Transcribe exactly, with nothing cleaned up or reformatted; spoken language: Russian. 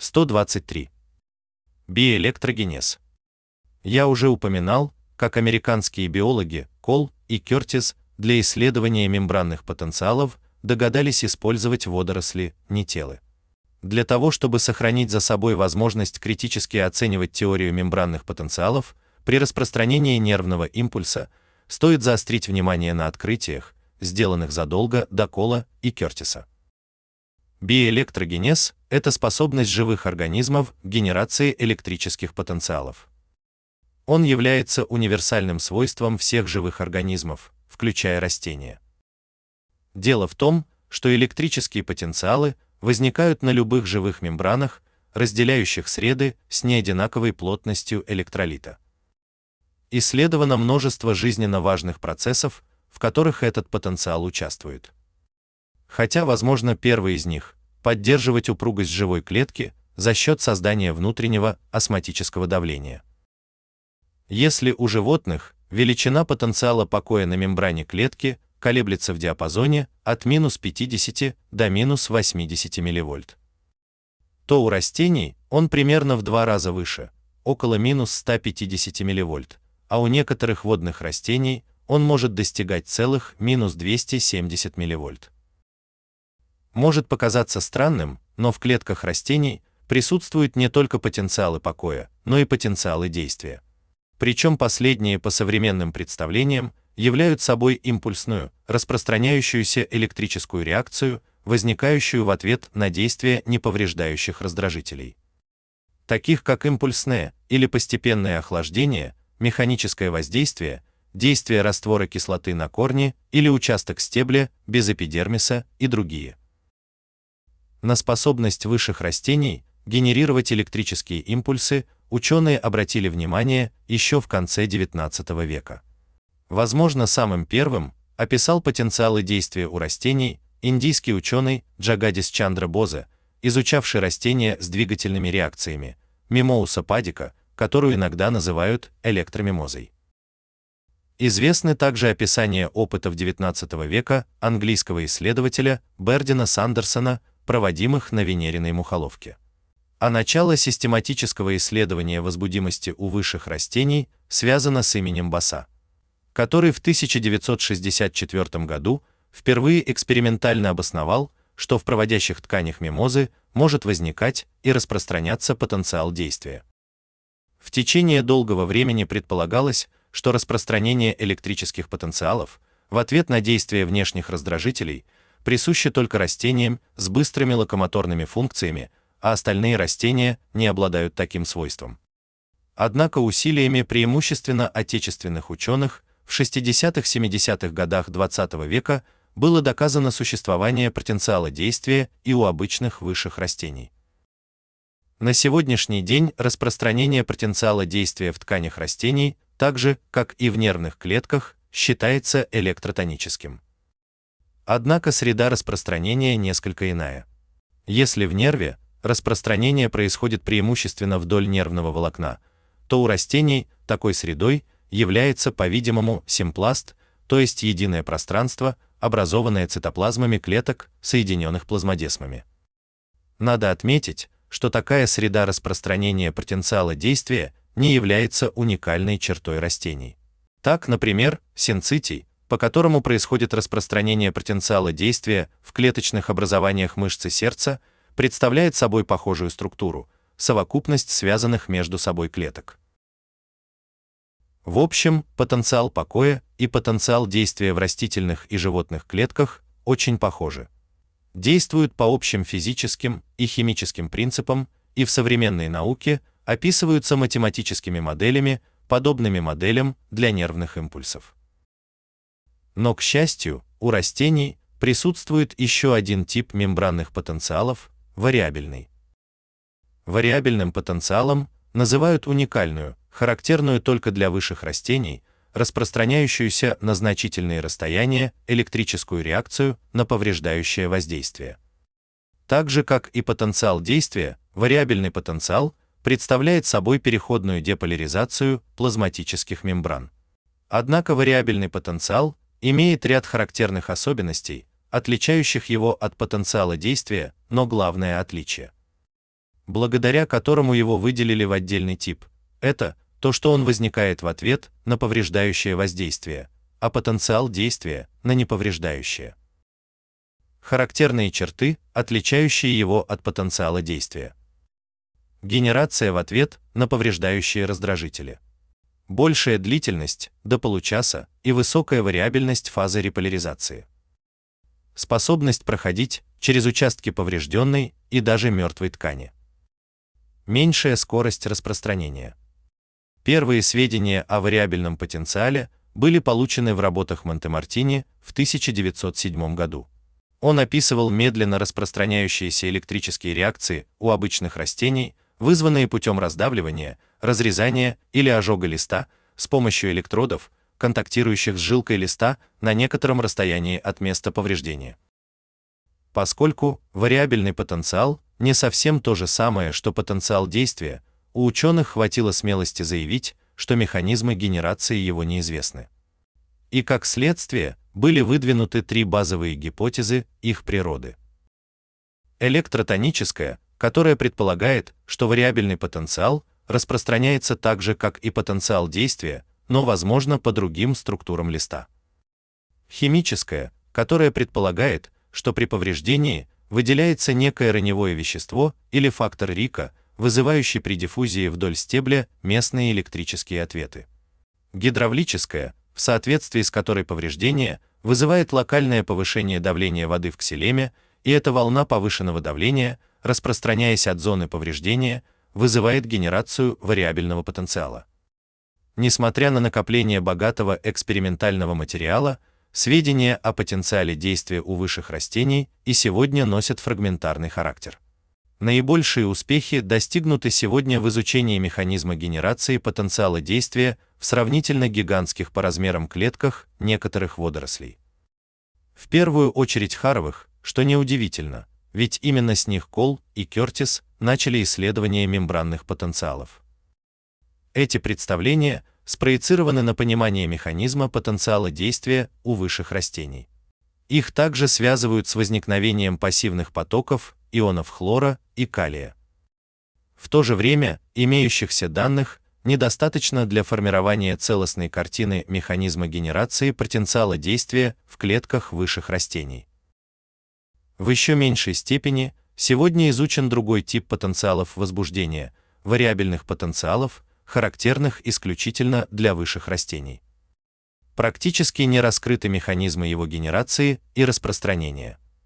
сто двадцать три. Биэлектрогенез. Я уже упоминал, как американские биологи Колл и Кертис для исследования мембранных потенциалов догадались использовать водоросли, нетелы. Для того, чтобы сохранить за собой возможность критически оценивать теорию мембранных потенциалов, при распространении нервного импульса стоит заострить внимание на открытиях, сделанных задолго до Колла и Кертиса. Биэлектрогенез – это способность живых организмов к генерации электрических потенциалов. Он является универсальным свойством всех живых организмов, включая растения. Дело в том, что электрические потенциалы возникают на любых живых мембранах, разделяющих среды с неодинаковой плотностью электролита. Исследовано множество жизненно важных процессов, в которых этот потенциал участвует. Хотя, возможно, первый из них – поддерживать упругость живой клетки за счет создания внутреннего осмотического давления. Если у животных величина потенциала покоя на мембране клетки колеблется в диапазоне от минус пятидесяти до минус восьмидесяти милливольт, то у растений он примерно в два раза выше, около минус ста пятидесяти милливольт, а у некоторых водных растений он может достигать целых минус двухсот семидесяти милливольт. Может показаться странным, но в клетках растений присутствуют не только потенциалы покоя, но и потенциалы действия. Причем последние по современным представлениям являют собой импульсную, распространяющуюся электрическую реакцию, возникающую в ответ на действие неповреждающих раздражителей, таких как импульсное или постепенное охлаждение, механическое воздействие, действие раствора кислоты на корне или участок стебля без эпидермиса и другие. На способность высших растений генерировать электрические импульсы ученые обратили внимание еще в конце девятнадцатого века. Возможно, самым первым описал потенциалы действия у растений индийский ученый Джагадис Чандра Бозе, изучавший растения с двигательными реакциями, Мимоуса падика, которую иногда называют электромимозой. Известны также описания опытов девятнадцатого века английского исследователя Бердина Сандерсона, проводимых на венериной мухоловке. А начало систематического исследования возбудимости у высших растений связано с именем Баса, который в тысяча девятьсот шестьдесят четвёртом году впервые экспериментально обосновал, что в проводящих тканях мимозы может возникать и распространяться потенциал действия. В течение долгого времени предполагалось, что распространение электрических потенциалов в ответ на действие внешних раздражителей присуще только растениям с быстрыми локомоторными функциями, а остальные растения не обладают таким свойством. Однако усилиями преимущественно отечественных ученых в шестидесятых-семидесятых годах двадцатого века было доказано существование потенциала действия и у обычных высших растений. На сегодняшний день распространение потенциала действия в тканях растений, так же, как и в нервных клетках, считается электротоническим. Однако среда распространения несколько иная. Если в нерве распространение происходит преимущественно вдоль нервного волокна, то у растений такой средой является, по-видимому, симпласт, то есть единое пространство, образованное цитоплазмами клеток, соединенных плазмодесмами. Надо отметить, что такая среда распространения потенциала действия не является уникальной чертой растений. Так, например, синцитий, по которому происходит распространение потенциала действия в клеточных образованиях мышцы сердца, представляет собой похожую структуру, совокупность связанных между собой клеток. В общем, потенциал покоя и потенциал действия в растительных и животных клетках очень похожи. Действуют по общим физическим и химическим принципам и в современной науке описываются математическими моделями, подобными моделям для нервных импульсов. Но, к счастью, у растений присутствует еще один тип мембранных потенциалов – вариабельный. Вариабельным потенциалом называют уникальную, характерную только для высших растений, распространяющуюся на значительные расстояния электрическую реакцию на повреждающее воздействие. Так же, как и потенциал действия, вариабельный потенциал представляет собой переходную деполяризацию плазматических мембран. Однако вариабельный потенциал имеет ряд характерных особенностей, отличающих его от потенциала действия, но главное отличие благодаря которому его выделили в отдельный тип. Это то, что он возникает в ответ на повреждающее воздействие, а потенциал действия на неповреждающее. Характерные черты, отличающие его от потенциала действия. Генерация в ответ на повреждающие раздражители. Большая длительность до получаса и высокая вариабельность фазы реполяризации. Способность проходить через участки поврежденной и даже мертвой ткани. Меньшая скорость распространения. Первые сведения о вариабельном потенциале были получены в работах Монте-Мартини в тысяча девятьсот седьмом году. Он описывал медленно распространяющиеся электрические реакции у обычных растений, вызванные путем раздавливания, разрезания или ожога листа с помощью электродов, контактирующих с жилкой листа на некотором расстоянии от места повреждения. Поскольку вариабельный потенциал не совсем то же самое, что потенциал действия, у ученых хватило смелости заявить, что механизмы генерации его неизвестны. И как следствие, были выдвинуты три базовые гипотезы их природы. Электротоническая, которая предполагает, что вариабельный потенциал распространяется так же, как и потенциал действия, но, возможно, по другим структурам листа. Химическая, которая предполагает, что при повреждении выделяется некое раневое вещество или фактор Рика, вызывающий при диффузии вдоль стебля местные электрические ответы. Гидравлическая, в соответствии с которой повреждение вызывает локальное повышение давления воды в ксилеме, и эта волна повышенного давления, распространяясь от зоны повреждения, вызывает генерацию вариабельного потенциала. Несмотря на накопление богатого экспериментального материала, сведения о потенциале действия у высших растений и сегодня носят фрагментарный характер. Наибольшие успехи достигнуты сегодня в изучении механизма генерации потенциала действия в сравнительно гигантских по размерам клетках некоторых водорослей. В первую очередь харовых, что неудивительно, ведь именно с них Колл и Кертис начали исследование мембранных потенциалов. Эти представления спроецированы на понимание механизма потенциала действия у высших растений. Их также связывают с возникновением пассивных потоков ионов хлора и калия. В то же время, имеющихся данных недостаточно для формирования целостной картины механизма генерации потенциала действия в клетках высших растений. В еще меньшей степени сегодня изучен другой тип потенциалов возбуждения – вариабельных потенциалов, характерных исключительно для высших растений. Практически не раскрыты механизмы его генерации и распространения.